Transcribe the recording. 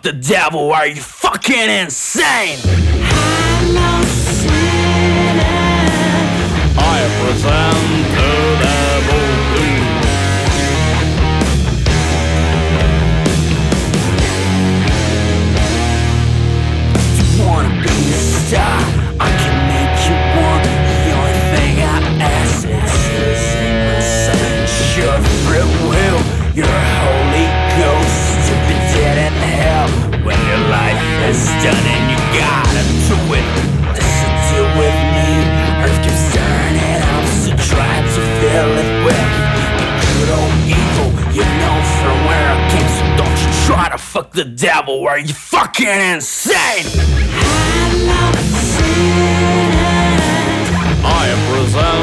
fuck the devil? Are you fucking insane? I present the devil blues. You wanna be a star? I can make you one. The only thing I ask is to sing my song. Your free will, your Holy Ghost. You'll be dead in hell when your life is done and you gotta do it. Listen to with me. Earth keeps turning, I'm still trying to fill it with the good old evil. You know from where I came, so don't you try to fuck the devil. Are you fucking insane? I present